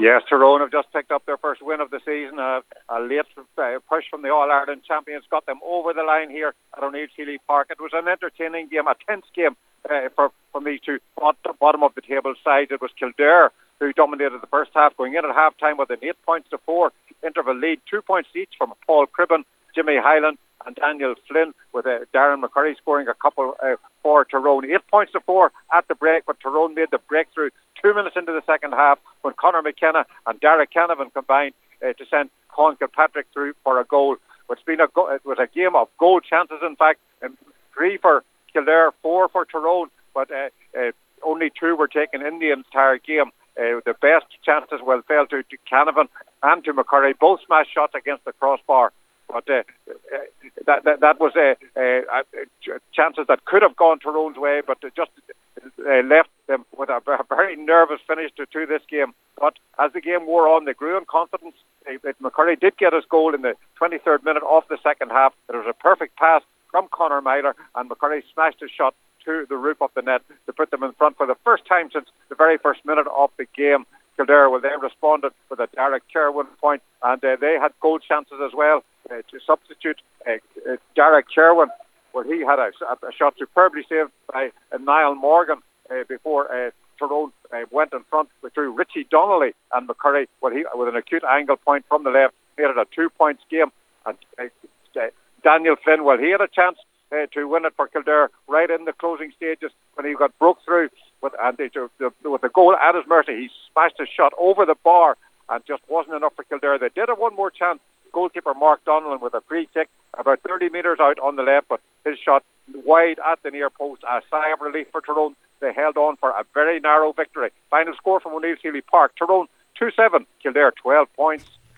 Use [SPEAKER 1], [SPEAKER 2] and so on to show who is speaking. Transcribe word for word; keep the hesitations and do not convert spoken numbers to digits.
[SPEAKER 1] Yes, Tyrone have just picked up their first win of the season. Uh, a late uh, push from the All-Ireland champions got them over the line here at O'Neill Seeley Park. It was an entertaining game, a tense game uh, for, from these two bottom of the table sides. It was Kildare who dominated the first half, going in at half-time with an eight points to four interval lead, two points each from Paul Cribben, Jimmy Hyland and Daniel Flynn, with uh, Darren McCurry scoring a couple uh, for Tyrone. Eight points to four at the break, but Tyrone made the breakthrough two minutes into the second half when Conor McKenna and Derek Canavan combined uh, to send Colin Kilpatrick through for a goal. It's been a go- it was a game of goal chances, in fact, um, three for Kildare, four for Tyrone, but uh, uh, only two were taken in the entire game. Uh, the best chances well fell to, to Canavan and to McCurry, both smashed shots against the crossbar. But uh, uh, that, that that was uh, uh, uh, chances that could have gone Tyrone's way, but just uh, left them with a, a very nervous finish to, to this game. But as the game wore on, they grew in confidence. Uh, McCurry did get his goal in the twenty-third minute of the second half. It was a perfect pass from Conor Myler, and McCurry smashed his shot to the roof of the net to put them in front for the first time since the very first minute of the game. Kildare, well, they responded with a Derek Kerwin point, and uh, they had goal chances as well uh, to substitute uh, uh, Derek Kerwin. Well, he had a, a shot superbly saved by uh, Niall Morgan uh, before uh, Tyrone uh, went in front through Richie Donnelly, and McCurry, well, he with an acute angle point from the left, made it a two-points game. And uh, uh, Daniel Flynn, well, he had a chance uh, to win it for Kildare right in the closing stages when he got broke through. With, and they, the, with the goal at his mercy, he smashed his shot over the bar and just wasn't enough for Kildare. They did have one more chance. Goalkeeper Mark Donnellan with a free kick about thirty metres out on the left, but his shot wide at the near post. A sigh of relief for Tyrone. They held on for a very narrow victory. Final score from O'Neill Seeley Park: Tyrone two seven, Kildare twelve points.